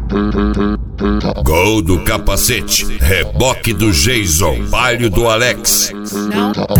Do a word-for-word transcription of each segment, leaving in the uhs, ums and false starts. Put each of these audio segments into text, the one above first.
Gol do capacete, reboque do Jason, palio do Alex. Não dá.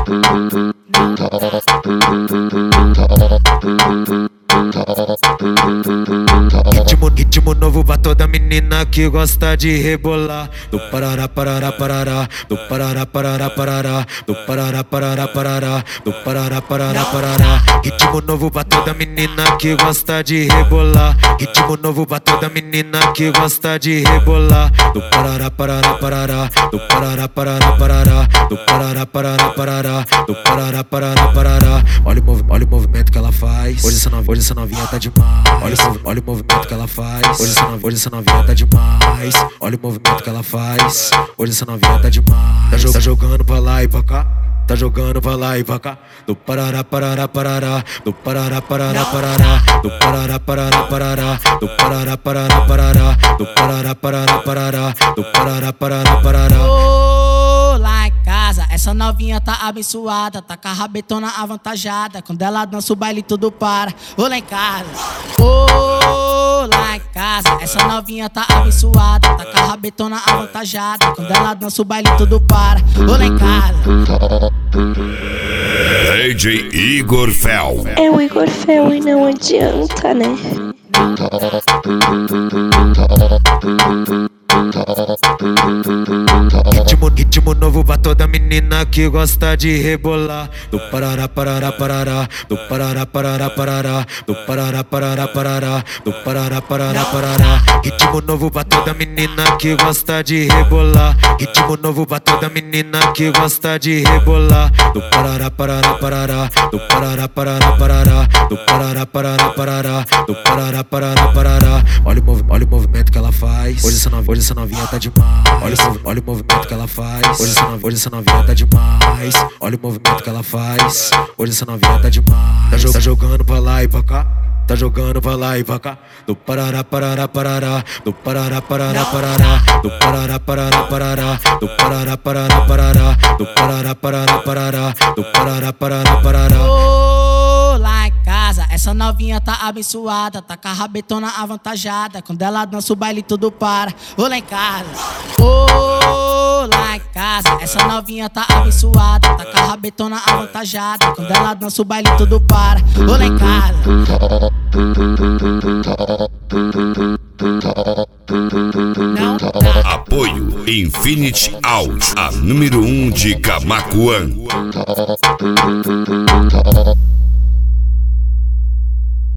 Ritmo, ritmo novo pra toda menina que gosta de rebolar. Do parará, parará, parará. Do parará, parará, parará. Do parará, parará, parará. Do parará, parará, parará. Ritmo novo pra toda menina que gosta de rebolar. Ritmo novo pra toda menina que gosta de rebolar. Do parará, parará, parará. Do parará, parará, parará. Do parará, parará, parará. Do parará, parará, parará. Olha o, movi olha o movimento que ela faz. Hoje essa novinha, hoje essa novinha tá demais. Olha o, olha o movimento que ela faz. Hoje essa, hoje essa novinha tá demais. Olha o movimento que ela faz. Hoje essa novinha tá demais. Tá, jo tá jogando pra lá e pra cá. Tá jogando pra lá e pra cá. Do parará, parará, parará. Do parará, parará, parará. Do parará, parará, parará. Do parará, parará, parará. Do parará, parará, parará. Do parará, parará, parará. Ô, lá em casa, essa novinha tá abençoada. Tá com a rabetona avantajada. Quando ela dança o baile tudo para. Ô, lá em casa. Ô, lá em casa, essa novinha tá abençoada. Tá com a rabetona avantajada. Quando ela dança o baile tudo para. Ô, lá em casa. D J Igor Fel. É o Igor Fel e não adianta, né? Ritmo, ritmo novo pra toda menina que gosta de rebolar. Do parará, parará, parará. Do parará, parará, parará. Do parará, parará, parará. Do parará, parará, parará. Ritmo novo pra toda menina que gosta de rebolar. Ritmo novo pra toda menina que gosta de rebolar. Do parará, parará, parará. Do parará, parará, parará. Do parará, parará, parará. Do parará, parará, parará. Olha o, mov olha o movimento que ela faz. Hoje essa, no hoje essa novinha tá demais. Olha o, olha o movimento que ela faz. Hoje essa, hoje essa novinha tá demais. Olha o movimento que ela faz. Hoje essa novinha tá demais. Tá, jo tá jogando pra lá e pra cá. Tá jogando pra lá e pra cá. Do parará, parará, parará. Do parará, parará, parará. Do parará, parará, parará. Do parará, parará, parará. Do parará, parará, parará. Do parará, parará, parará. Ô, lá em casa, essa novinha tá abençoada. Tá com a rabetona avantajada. Quando ela dança o baile tudo para. Ô, lá em casa. Ô, lá em casa, essa novinha tá abençoada. Tá com a rabetona avantajada. Quando ela dança o baile tudo para. Ô, lá em casa. Não dá. Apoio Infinity Audio, a número um de Camaquã.